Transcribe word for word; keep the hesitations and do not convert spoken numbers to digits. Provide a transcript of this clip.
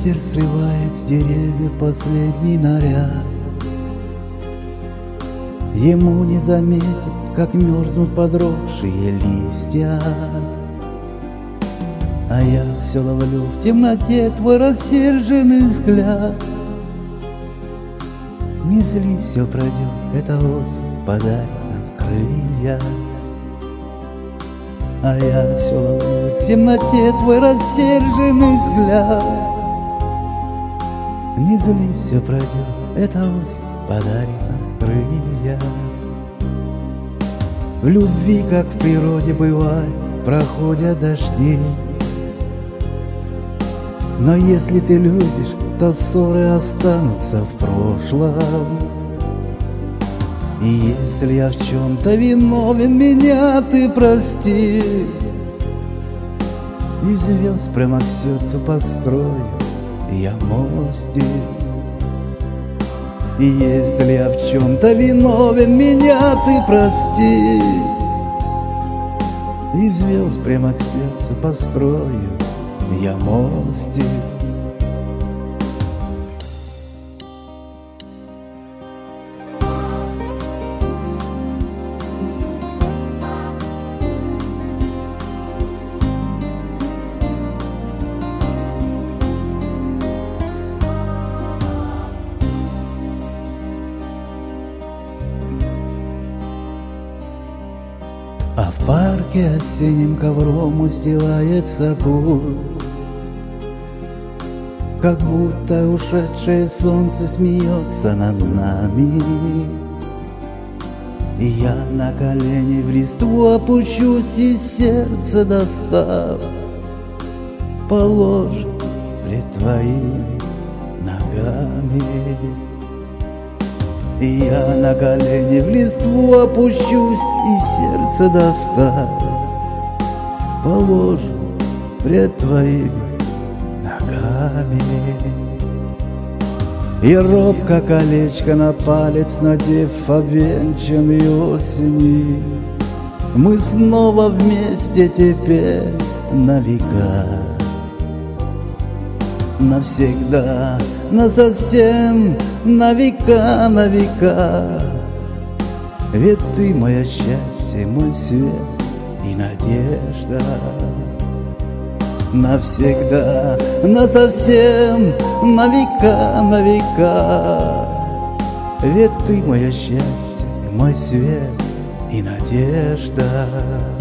Ветер срывает с деревьев последний наряд. Ему не заметить, как мерзнут подросшие листья. А я все ловлю в темноте твой рассерженный взгляд. Не злись, все пройдет, эта осень подарит нам крылья. А я все ловлю в темноте твой рассерженный взгляд. Не злись, все пройдет, эта осень подарит нам крылья. В любви, как в природе бывает, проходят дожди. Но если ты любишь, то ссоры останутся в прошлом. И если я в чем-то виновен, меня ты прости. И звезд прямо к сердцу построю я мостик. И если я в чем-то виновен, меня ты прости. И звезд прямо к сердцу построю я мостик. А в парке осенним ковром устилается путь, как будто ушедшее солнце смеется над нами. И я на колени в листву опущусь, и сердце достав положу пред твоими ногами. И я на колени в листву опущусь, и сердце достав положу пред твоими ногами. И робко колечко на палец надев, обвенчанный осени, мы снова вместе теперь на века. Навсегда, насовсем, на века, на века. Ведь ты мое счастье, мой свет и надежда. Навсегда, насовсем, на века, на века. Ведь ты мое счастье, мой свет и надежда.